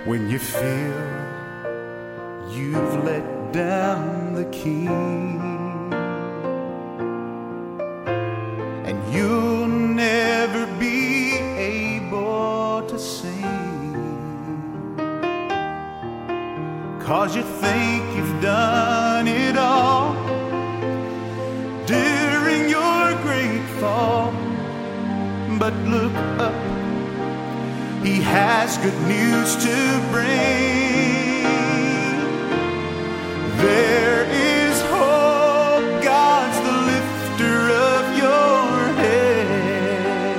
When you feel you've let down the key and you'll never be able to sing, 'cause you think you've done it all during your great fall. But look up, He has good news to bring. There is hope, God's the lifter of your head.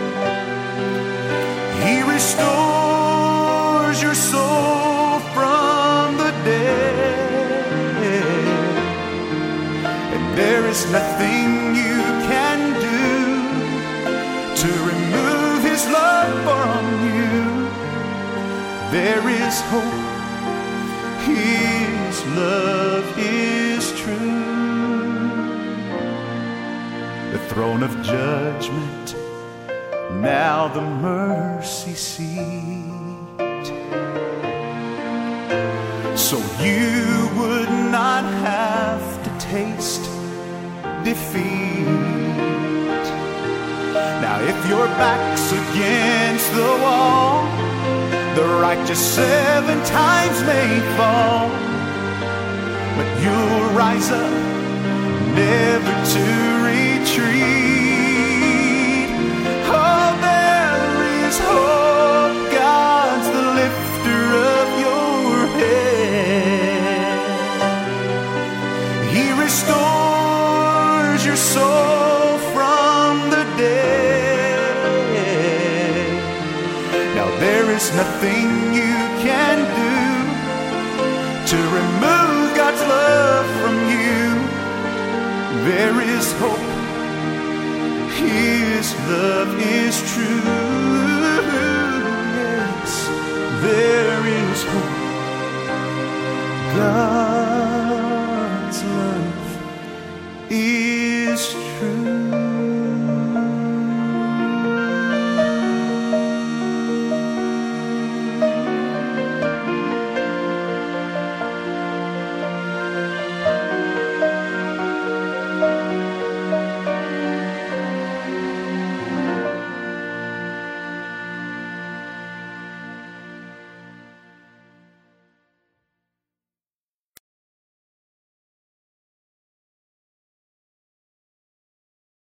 He restores your soul from the dead, and there is nothing you can do to remove His love from you. There is hope, His love is true. The throne of judgment, now the mercy seat, so you would not have to taste defeat. Now if your back's against the wall, the righteous 7 times may fall, but you'll rise up, never to retreat. Oh, there is hope, God's the lifter of your head. He restores your soul from the dead. Now there is nothing you can do to remove God's love from you. There is hope, His love is true.